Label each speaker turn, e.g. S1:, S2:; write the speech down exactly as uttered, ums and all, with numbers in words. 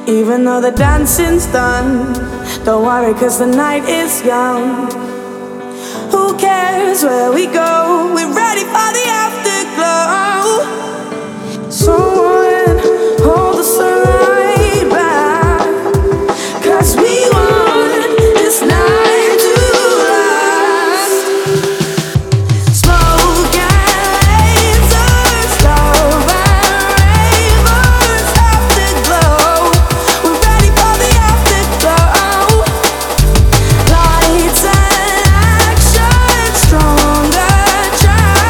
S1: Even though the dancing's done, don't worry, cause the night is young. Who cares where we go? We're ready.